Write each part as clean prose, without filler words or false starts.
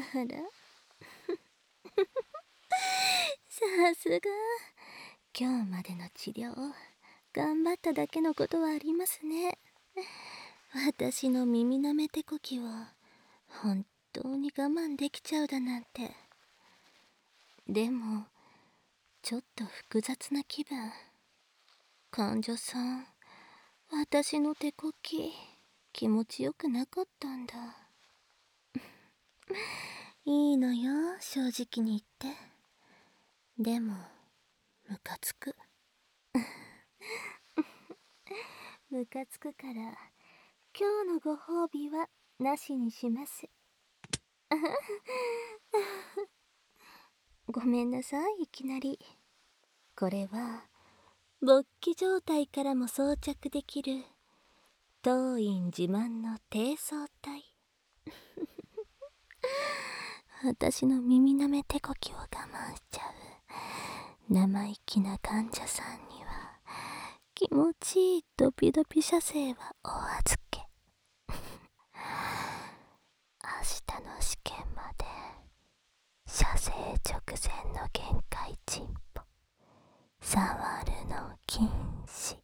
あらさすが。今日までの治療頑張っただけのことはありますね。私の耳なめ手こきを本当に我慢できちゃうだなんて。でもちょっと複雑な気分。患者さん、私の手こき気持ちよくなかったんだ。いいのよ、正直に言って。でもムカつく。ムカつくから今日のご褒美はなしにします。ごめんなさい、いきなり。これは勃起状態からも装着できる当院自慢の低層体。私の耳なめ手こきを我慢しちゃう生意気な患者さんには気持ちいいドピドピ射精はお預け。明日の試験まで射精直前の限界チンポ触るの禁止。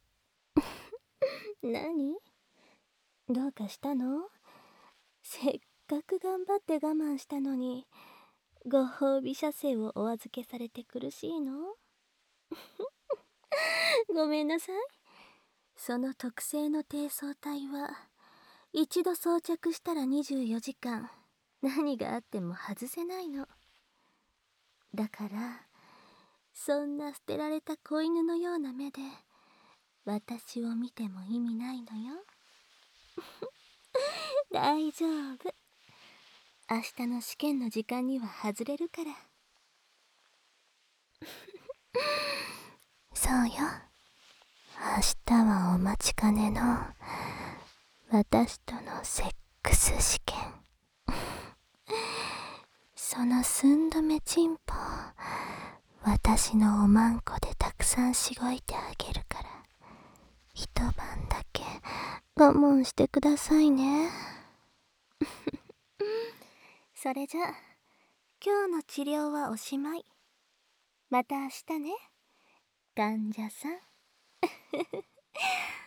何？どうかしたの？せっかく頑張って我慢したのにご褒美射精をお預けされて苦しいの？ごめんなさい。その特製の低層体は一度装着したら24時間何があっても外せないの。だからそんな捨てられた子犬のような目で私を見ても意味ないのよ。大丈夫。明日の試験の時間には外れるから。そうよ。明日はお待ちかねの私とのセックス試験。その寸止めチンポを私のおまんこでたくさんしごいてあげるから一晩だけ我慢してくださいね。それじゃ今日の治療はおしまい。また明日ね、患者さん。